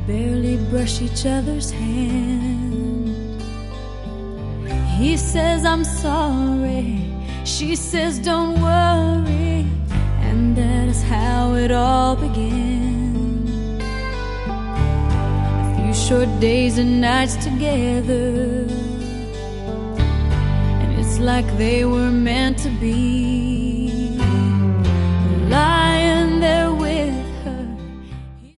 barely brush each other's hand. He says, I'm sorry. She says, don't worry. And that is how it all began. A few short days and nights together, and it's like they were meant to be.